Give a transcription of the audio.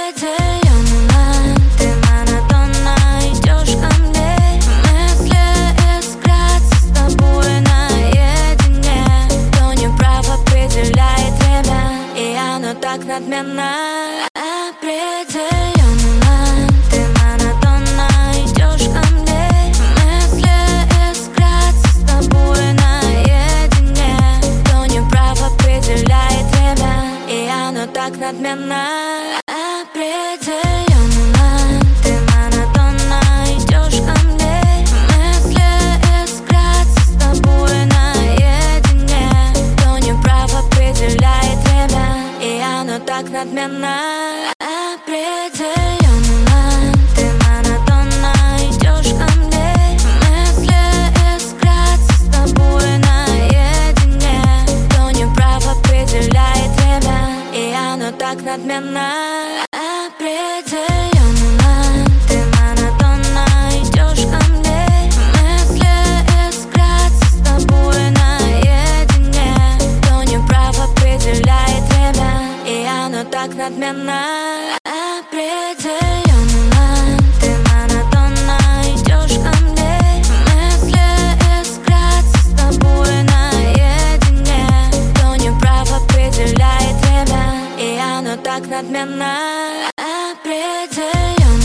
определенно. Ты монотонно идешь ко мне, мысли искрятся с тобой наедине. Кто не прав, определяет время, и оно так надменно. Определенно. Ты монотонно идешь ко мне, мысли искрятся с тобой наедине. Кто не прав, определяет время, и оно так надменно. Определенно. Ты монотонно идешь ко мне, мысли искрятся с тобой наедине. Кто не прав, определяет время, и оно так надменно. Определенно. Ты монотонно идешь ко мне, мысли искрятся с тобой наедине. Кто не прав, определяет время, и оно так надменно. Определенно. Ты монотонно идешь ко мне, мысли искрятся с тобой наедине. Кто не прав, определяет время, и оно так надменно. Определенно. Ты монотонно идешь ко мне, мысли искрятся с тобой наедине. Кто не прав, определяет время, и оно так надменно. Определенно.